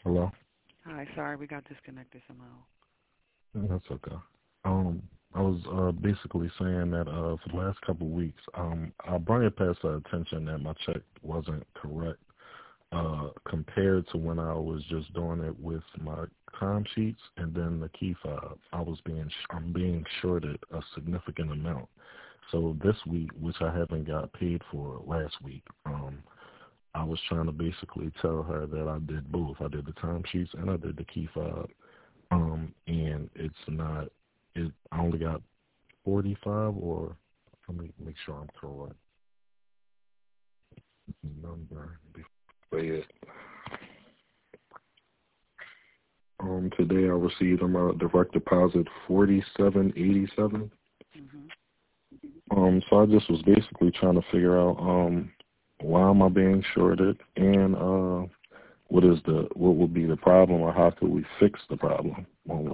Hello? Hi, sorry, we got disconnected somehow. That's okay. I was basically saying that for the last couple of weeks, I brought it past the attention that my check wasn't correct compared to when I was just doing it with my time sheets and then the key fob. I'm being shorted a significant amount. So this week, which I haven't got paid for last week, I was trying to basically tell her that I did both. I did the time sheets and I did the key fob. And it's not. I only got 45, or let me make sure I'm correct. Number before it. Today I received a direct deposit 4787. So I just was basically trying to figure out why am I being shorted, and what would be the problem, or how could we fix the problem?